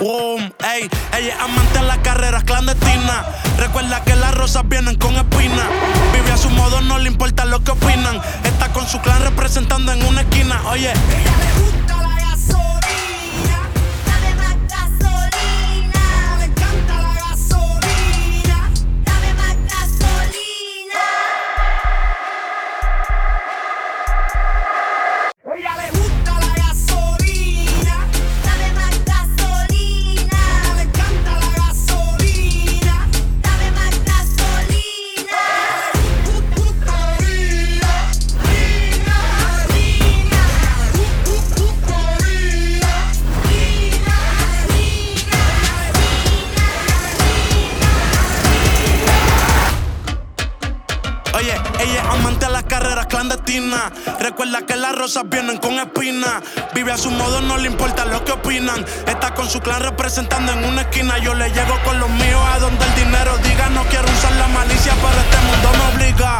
boom. Ey, ella es amante a las carreras clandestinas. Recuerda que las rosas vienen con espinas. Vive a su modo, no le importa lo que opinan. Está con su clan representando en una esquina. Oye, ella le gusta la gasolina. Dame más gasolina. Le encanta la gasolina. Dame más gasolina. Ella le gusta la gasolina. Dame más gasolina. Le encanta la gasolina. Dame más gasolina. oye, ella es amante a las carreras clandestinas. Recuerda que las rosas vienen con espinas. Vive a su modo, no le importa lo que opinan. Está con su clan representando en una esquina. Yo le llego con los míos a donde el dinero diga. No quiero usar la malicia, pero este mundo me obliga.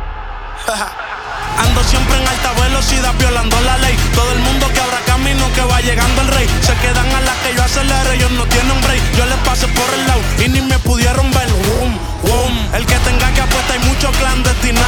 Ando siempre en alta velocidad violando la ley. Todo el mundo que abra camino, que va llegando el rey. Se quedan a las que yo acelero, ellos no tienen break. Yo les pasé por el lado y ni me pudieron ver. El que tenga que apuestar hay mucho clandestinaje.